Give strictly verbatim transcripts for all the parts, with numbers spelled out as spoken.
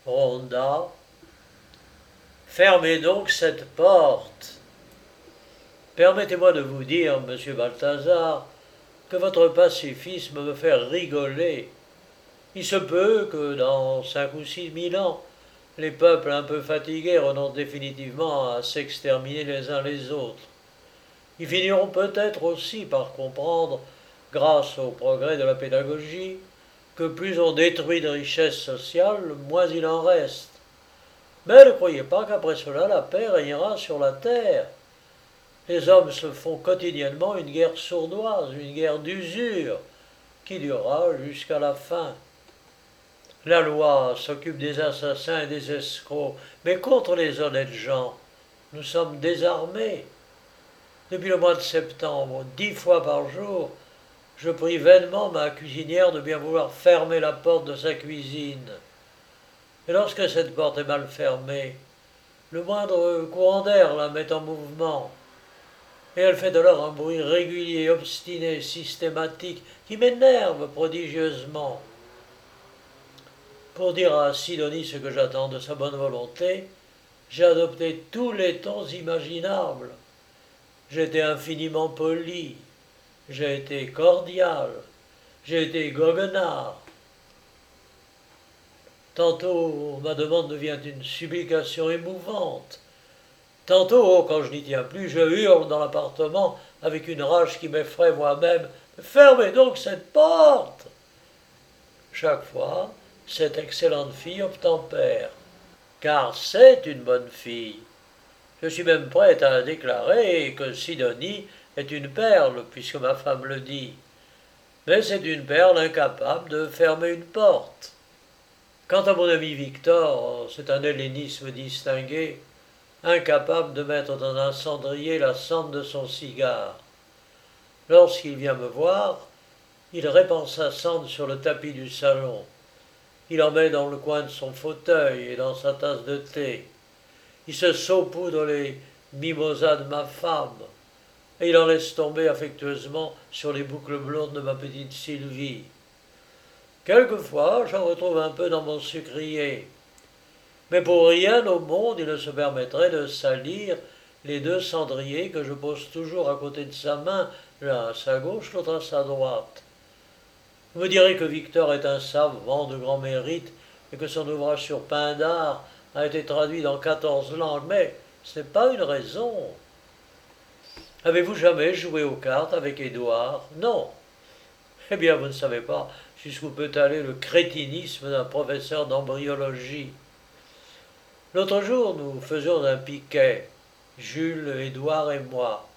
Ronda, fermez donc cette porte. Permettez-moi de vous dire, monsieur Balthazar, que votre pacifisme me fait rigoler. Il se peut que dans cinq ou six mille ans, les peuples un peu fatigués renoncent définitivement à s'exterminer les uns les autres. Ils finiront peut-être aussi par comprendre, grâce au progrès de la pédagogie, que plus on détruit de richesses sociales, moins il en reste. Mais ne croyez pas qu'après cela la paix régnera sur la terre. Les hommes se font quotidiennement une guerre sournoise, une guerre d'usure, qui durera jusqu'à la fin. La loi s'occupe des assassins et des escrocs, mais contre les honnêtes gens, nous sommes désarmés. Depuis le mois de septembre, dix fois par jour, je prie vainement ma cuisinière de bien vouloir fermer la porte de sa cuisine. Et lorsque cette porte est mal fermée, le moindre courant d'air la met en mouvement. Et elle fait alors un bruit régulier, obstiné, systématique, qui m'énerve prodigieusement. Pour dire à Sidonie ce que j'attends de sa bonne volonté, j'ai adopté tous les tons imaginables. J'ai été infiniment poli, j'ai été cordial, j'ai été goguenard. Tantôt, ma demande devient une supplication émouvante. Tantôt, quand je n'y tiens plus, je hurle dans l'appartement avec une rage qui m'effraie moi-même. Fermez donc cette porte! Chaque fois, cette excellente fille obtempère. Car c'est une bonne fille. Je suis même prête à déclarer que Sidonie est une perle, puisque ma femme le dit. Mais c'est une perle incapable de fermer une porte. Quant à mon ami Victor, c'est un hellénisme distingué, incapable de mettre dans un cendrier la cendre de son cigare. Lorsqu'il vient me voir, il répand sa cendre sur le tapis du salon. Il en met dans le coin de son fauteuil et dans sa tasse de thé. Il se saupoudre les mimosas de ma femme, et il en laisse tomber affectueusement sur les boucles blondes de ma petite Sylvie. Quelquefois, j'en retrouve un peu dans mon sucrier. Mais pour rien au monde il ne se permettrait de salir les deux cendriers que je pose toujours à côté de sa main, l'un à sa gauche, l'autre à sa droite. Vous me direz que Victor est un savant de grand mérite et que son ouvrage sur Pindare a été traduit dans quatorze langues, mais ce n'est pas une raison. Avez-vous jamais joué aux cartes avec Édouard? Non. Eh bien, vous ne savez pas jusqu'où peut aller le crétinisme d'un professeur d'embryologie. L'autre jour, nous faisions un piquet, Jules, Édouard et moi.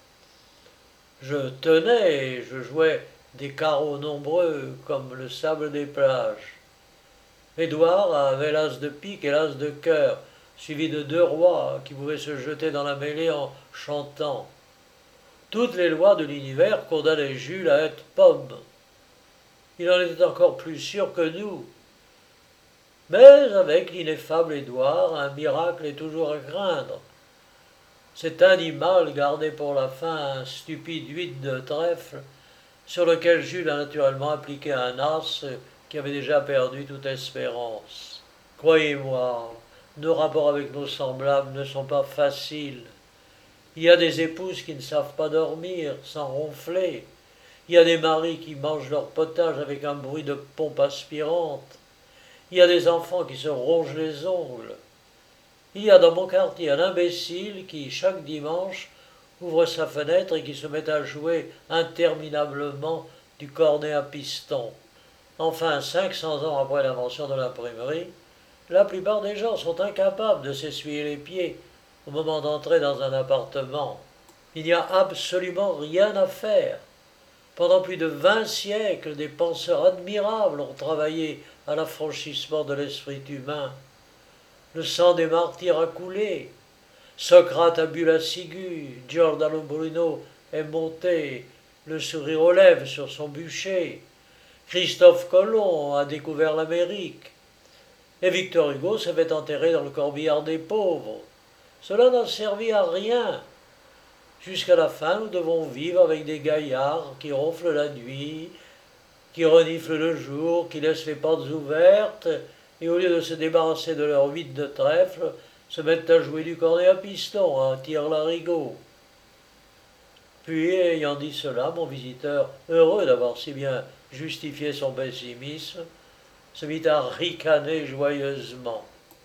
Je tenais et je jouais des carreaux nombreux comme le sable des plages. Édouard avait l'as de pique et l'as de cœur, suivi de deux rois qui pouvaient se jeter dans la mêlée en chantant. Toutes les lois de l'univers condamnaient Jules à être pomme. Il en était encore plus sûr que nous. Mais avec l'ineffable Édouard, un miracle est toujours à craindre. Cet animal gardait pour la fin un stupide huit de trèfle, sur lequel Jules a naturellement appliqué un as qui avait déjà perdu toute espérance. Croyez-moi, nos rapports avec nos semblables ne sont pas faciles. Il y a des épouses qui ne savent pas dormir sans ronfler. Il y a des maris qui mangent leur potage avec un bruit de pompe aspirante. Il y a des enfants qui se rongent les ongles. Il y a dans mon quartier un imbécile qui, chaque dimanche, ouvre sa fenêtre et qui se met à jouer interminablement du cornet à piston. Enfin, cinq cents ans après l'invention de l'imprimerie, la plupart des gens sont incapables de s'essuyer les pieds au moment d'entrer dans un appartement. Il n'y a absolument rien à faire. Pendant plus de vingt siècles, des penseurs admirables ont travaillé à l'affranchissement de l'esprit humain. Le sang des martyrs a coulé. Socrate a bu la ciguë, Giordano Bruno est monté, le sourire aux lèvres sur son bûcher. Christophe Colomb a découvert l'Amérique. Et Victor Hugo s'est fait enterrer dans le corbillard des pauvres. Cela n'a servi à rien. Jusqu'à la fin, nous devons vivre avec des gaillards qui ronflent la nuit, qui reniflent le jour, qui laissent les portes ouvertes et au lieu de se débarrasser de leur huître de trèfle, se mettent à jouer du cornet à piston, à un tir-larigot. Puis, ayant dit cela, mon visiteur, heureux d'avoir si bien justifié son pessimisme, se mit à ricaner joyeusement.